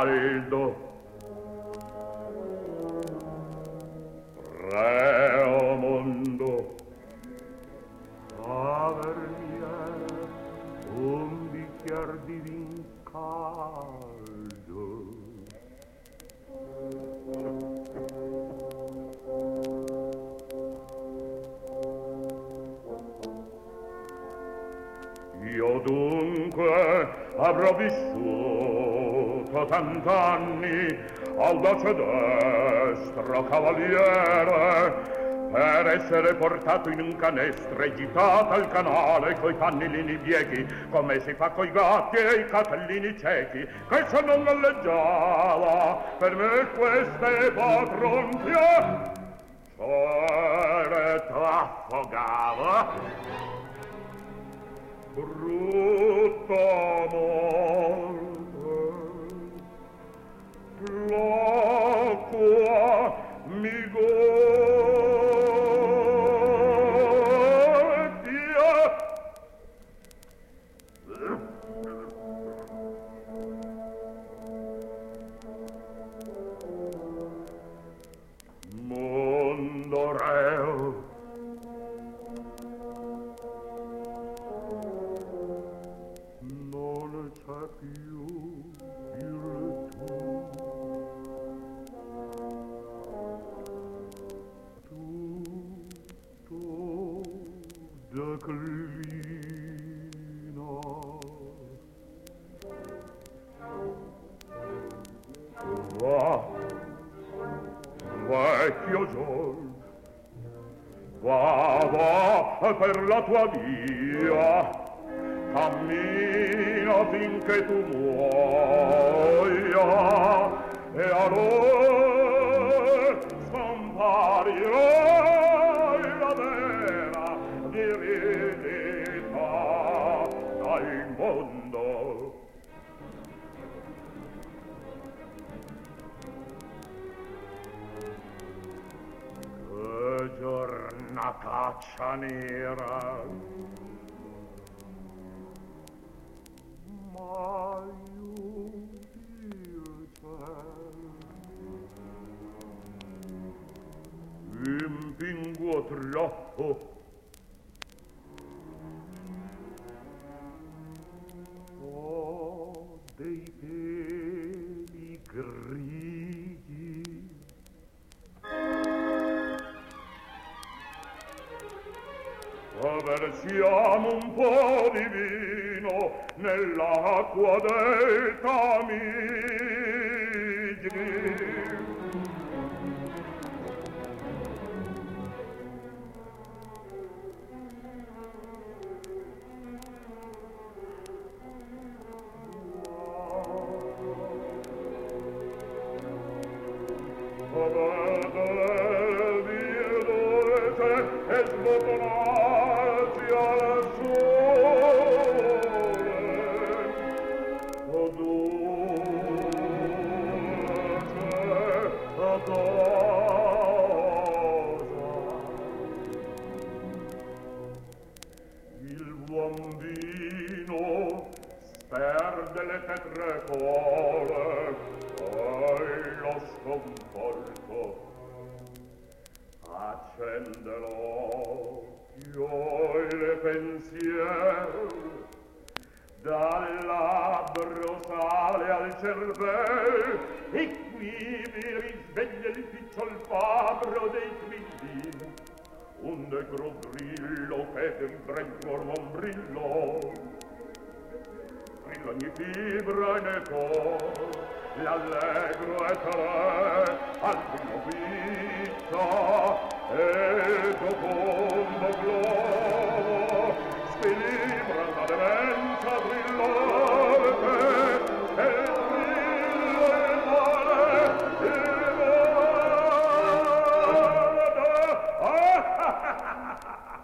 caldo. Re o mondo, avermi un bicchier di vin caldo. Io dunque avrò vissuto tant'anni, audace destro cavaliere, per essere portato in un canestro e gitato al canale coi pannilini bieghi, come si fa coi gatti e i catellini ciechi, che se non galleggiava per me queste patronzie, cioè t'affogava. Brutta morte, l'acqua mi godia. Mondo reo, non c'è più virtù. Tutto declina. Va, vecchio Giol, va per la tua via, cammina finché tu muoia, e allora scomparirai la vera virilità dal mondo. Che giornataccia nera! Impinguo troppo. Ho dei peli grigi. Versiamo un po' di vino nell'acqua dei Tamigi. Il buon vino sperde le tetre cuore e lo sconforto accende l'occhio e le pensiero, dal labbro sale al cervello e qui mi risveglia il picciol fabbro dei quillini, un negro grillo che vibra intorno a un brillo, brilla ogni fibra nel cor, l'allegro è tre al vino vita e giocondo globo squilibra la demenza brillante e il brillo è male il male.